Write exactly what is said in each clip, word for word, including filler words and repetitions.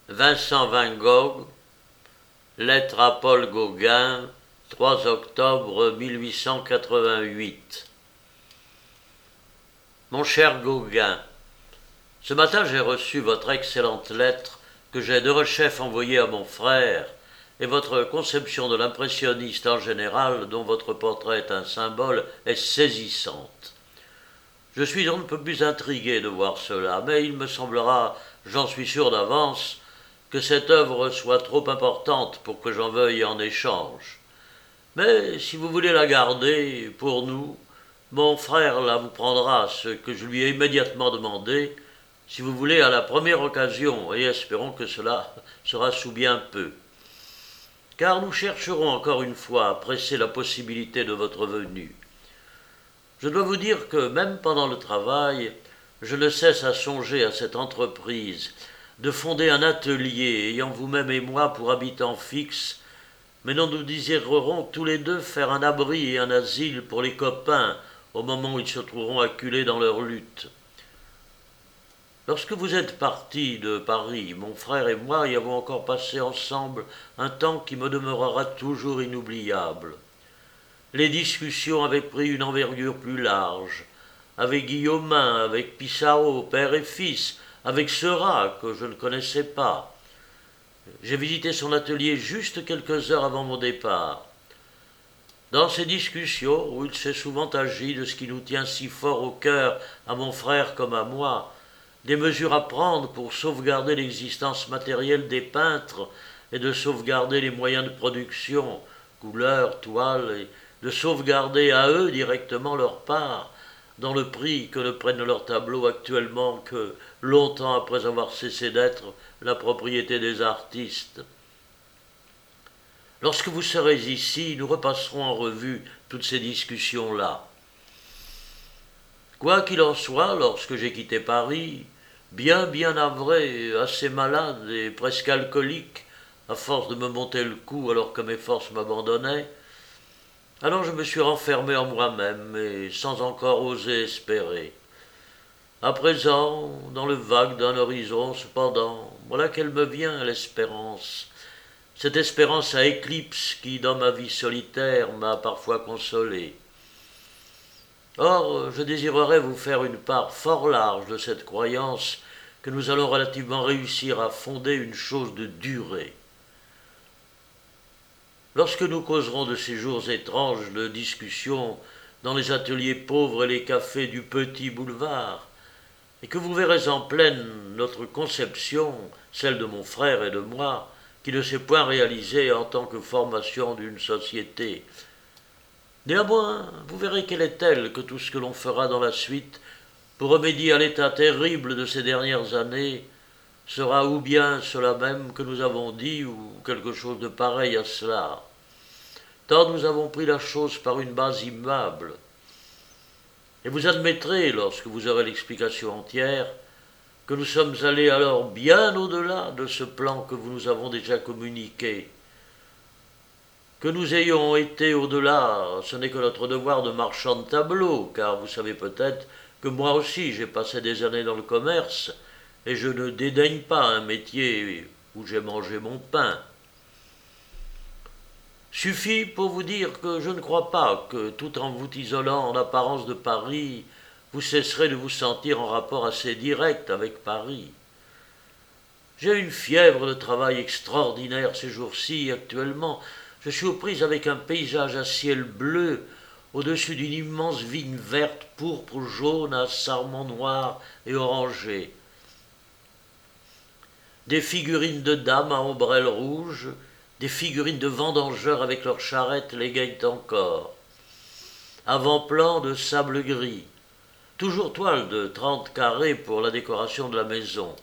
Vincent Van Gogh, lettre à Paul Gauguin, trois octobre mille huit cent quatre-vingt-huit. Mon cher Gauguin, ce matin j'ai reçu votre excellente lettre que j'ai de rechef envoyée à mon frère et votre conception de l'impressionniste en général, dont votre portrait est un symbole, est saisissante. Je suis on ne peut plus intrigué de voir cela, mais il me semblera, j'en suis sûr d'avance, que cette œuvre soit trop importante pour que j'en veuille en échange. Mais si vous voulez la garder, pour nous, mon frère la vous prendra, ce que je lui ai immédiatement demandé, si vous voulez à la première occasion, et espérons que cela sera sous bien peu. Car nous chercherons encore une fois à presser la possibilité de votre venue. Je dois vous dire que même pendant le travail, je ne cesse à songer à cette entreprise de fonder un atelier ayant vous-même et moi pour habitants fixes, mais dont nous désirerons tous les deux faire un abri et un asile pour les copains au moment où ils se trouveront acculés dans leur lutte. Lorsque vous êtes partis de Paris, mon frère et moi y avons encore passé ensemble un temps qui me demeurera toujours inoubliable. Les discussions avaient pris une envergure plus large, avec Guillaumin, avec Pissarro, père et fils, avec Seurat, que je ne connaissais pas. J'ai visité son atelier juste quelques heures avant mon départ. Dans ces discussions, où il s'est souvent agi de ce qui nous tient si fort au cœur, à mon frère comme à moi, des mesures à prendre pour sauvegarder l'existence matérielle des peintres et de sauvegarder les moyens de production, couleurs, toiles, et de sauvegarder à eux directement leur part, dans le prix que ne prennent leurs tableaux actuellement que, longtemps après avoir cessé d'être, la propriété des artistes. Lorsque vous serez ici, nous repasserons en revue toutes ces discussions-là. Quoi qu'il en soit, lorsque j'ai quitté Paris, bien bien navré, assez malade et presque alcoolique, à force de me monter le cou alors que mes forces m'abandonnaient, alors je me suis renfermé en moi-même et sans encore oser espérer. À présent, dans le vague d'un horizon, cependant, voilà qu'elle me vient, l'espérance. Cette espérance à éclipse qui, dans ma vie solitaire, m'a parfois consolé. Or, je désirerais vous faire une part fort large de cette croyance que nous allons relativement réussir à fonder une chose de durée. Lorsque nous causerons de ces jours étranges de discussion dans les ateliers pauvres et les cafés du petit boulevard, et que vous verrez en pleine notre conception, celle de mon frère et de moi, qui ne s'est point réalisée en tant que formation d'une société. Néanmoins, vous verrez qu'elle est telle que tout ce que l'on fera dans la suite pour remédier à l'état terrible de ces dernières années sera ou bien cela même que nous avons dit ou quelque chose de pareil à cela. Tant nous avons pris la chose par une base immuable. Et vous admettrez, lorsque vous aurez l'explication entière, que nous sommes allés alors bien au-delà de ce plan que vous nous avons déjà communiqué. Que nous ayons été au-delà, ce n'est que notre devoir de marchand de tableaux, car vous savez peut-être que moi aussi j'ai passé des années dans le commerce, et je ne dédaigne pas un métier où j'ai mangé mon pain. Suffit pour vous dire que je ne crois pas que, tout en vous isolant en apparence de Paris, vous cesserez de vous sentir en rapport assez direct avec Paris. J'ai une fièvre de travail extraordinaire ces jours-ci, actuellement. Je suis aux prises avec un paysage à ciel bleu, au-dessus d'une immense vigne verte, pourpre, jaune, à sarments noirs et orangés. Des figurines de dames à ombrelles rouges, des figurines de vendangeurs avec leurs charrettes l'égayent encore. Avant-plan de sable gris, toujours toile de trente carrés pour la décoration de la maison.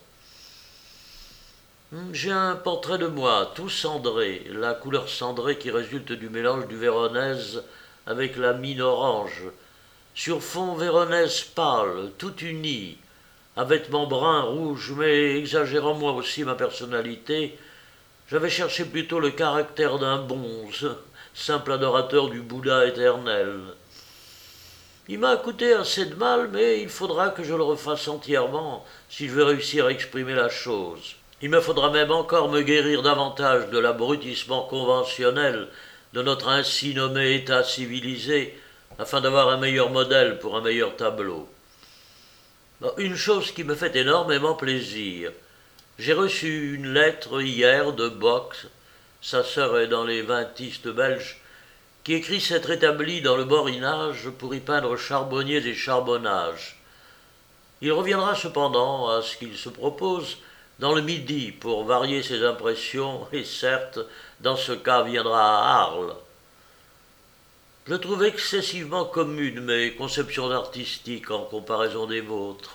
J'ai un portrait de moi, tout cendré, la couleur cendrée qui résulte du mélange du véronèse avec la mine orange, sur fond véronèse pâle, tout uni, à vêtements bruns, rouges, mais exagérant moi aussi ma personnalité, j'avais cherché plutôt le caractère d'un bonze, simple adorateur du Bouddha éternel. Il m'a coûté assez de mal, mais il faudra que je le refasse entièrement si je veux réussir à exprimer la chose. Il me faudra même encore me guérir davantage de l'abrutissement conventionnel de notre ainsi nommé État civilisé, afin d'avoir un meilleur modèle pour un meilleur tableau. Une chose qui me fait énormément plaisir. J'ai reçu une lettre hier de Box, sa sœur est dans les vintistes belges, qui écrit s'être établi dans le Borinage pour y peindre charbonniers et charbonnages. Il reviendra cependant à ce qu'il se propose dans le Midi pour varier ses impressions et certes, dans ce cas, viendra à Arles. Je trouve excessivement communes mes conceptions artistiques en comparaison des vôtres.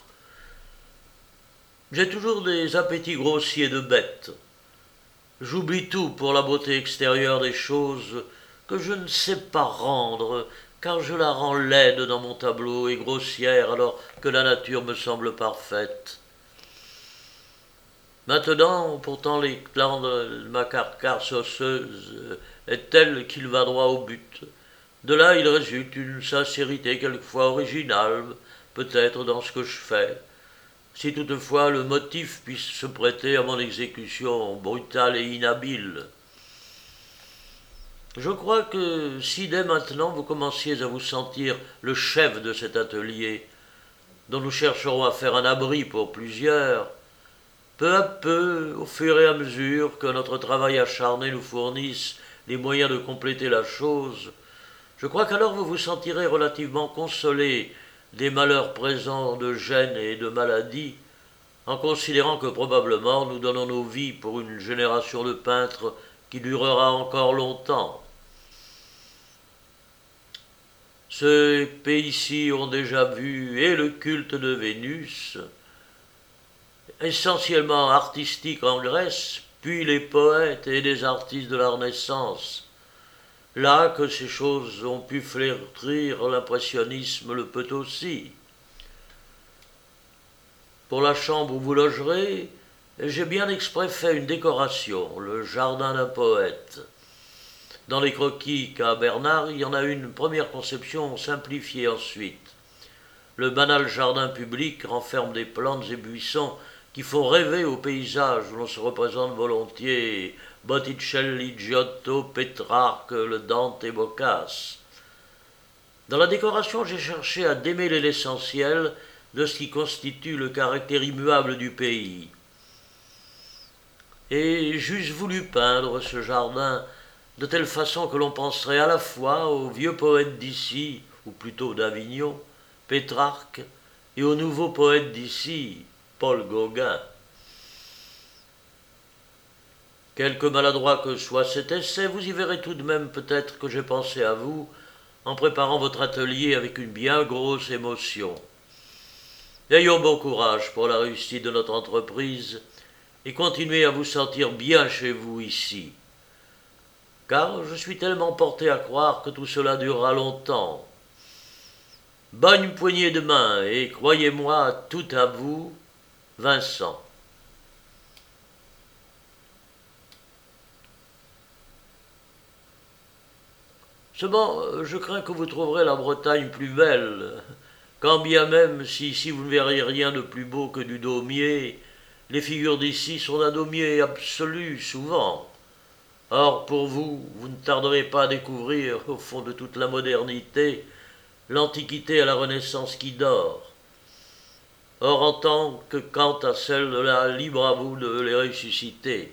J'ai toujours des appétits grossiers de bête. J'oublie tout pour la beauté extérieure des choses que je ne sais pas rendre, car je la rends laide dans mon tableau et grossière alors que la nature me semble parfaite. Maintenant, pourtant, l'éclat de ma carcasse osseuse est tel qu'il va droit au but. De là, il résulte une sincérité quelquefois originale, peut-être dans ce que je fais, si toutefois le motif puisse se prêter à mon exécution brutale et inhabile. Je crois que si dès maintenant vous commenciez à vous sentir le chef de cet atelier, dont nous chercherons à faire un abri pour plusieurs, peu à peu, au fur et à mesure que notre travail acharné nous fournisse les moyens de compléter la chose, je crois qu'alors vous vous sentirez relativement consolé des malheurs présents de gêne et de maladie, en considérant que probablement nous donnons nos vies pour une génération de peintres qui durera encore longtemps. Ces pays-ci ont déjà vu et le culte de Vénus, essentiellement artistique en Grèce, puis les poètes et les artistes de la Renaissance. Là que ces choses ont pu flétrir, l'impressionnisme le peut aussi. Pour la chambre où vous logerez, j'ai bien exprès fait une décoration, le jardin d'un poète. Dans les croquis qu'a Bernard, il y en a une première conception simplifiée ensuite. Le banal jardin public renferme des plantes et buissons qui font rêver au paysage où l'on se représente volontiers Botticelli, Giotto, Pétrarque, le Dante et Boccace. Dans la décoration, j'ai cherché à démêler l'essentiel de ce qui constitue le caractère immuable du pays. Et j'eusse voulu peindre ce jardin de telle façon que l'on penserait à la fois aux vieux poètes d'ici, ou plutôt d'Avignon, Pétrarque, et aux nouveaux poètes d'ici, Paul Gauguin. Quelque maladroit que soit cet essai, vous y verrez tout de même peut-être que j'ai pensé à vous en préparant votre atelier avec une bien grosse émotion. Ayons bon courage pour la réussite de notre entreprise et continuez à vous sentir bien chez vous ici. Car je suis tellement porté à croire que tout cela durera longtemps. Bonne poignée de main et croyez-moi tout à vous, Vincent. Seulement, je crains que vous trouverez la Bretagne plus belle, quand bien même, si ici vous ne verriez rien de plus beau que du daumier, les figures d'ici sont d'un daumier absolu souvent. Or, pour vous, vous ne tarderez pas à découvrir, au fond de toute la modernité, l'Antiquité à la Renaissance qui dort. Or, en tant que quant à celle-là, libre à vous de les ressusciter.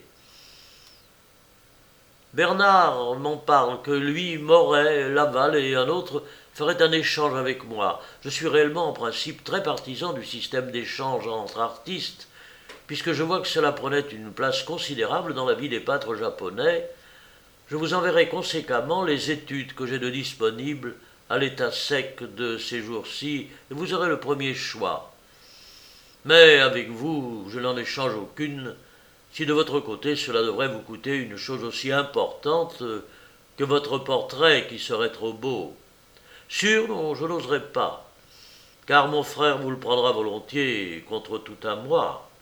Bernard m'en parle que lui, Moret, Laval et un autre feraient un échange avec moi. Je suis réellement en principe très partisan du système d'échange entre artistes, puisque je vois que cela prenait une place considérable dans la vie des peintres japonais. Je vous enverrai conséquemment les études que j'ai de disponibles à l'état sec de ces jours-ci, et vous aurez le premier choix. Mais avec vous, je n'en échange aucune, si de votre côté cela devrait vous coûter une chose aussi importante que votre portrait qui serait trop beau. Sûr, non, je n'oserais pas, car mon frère vous le prendra volontiers contre tout à moi.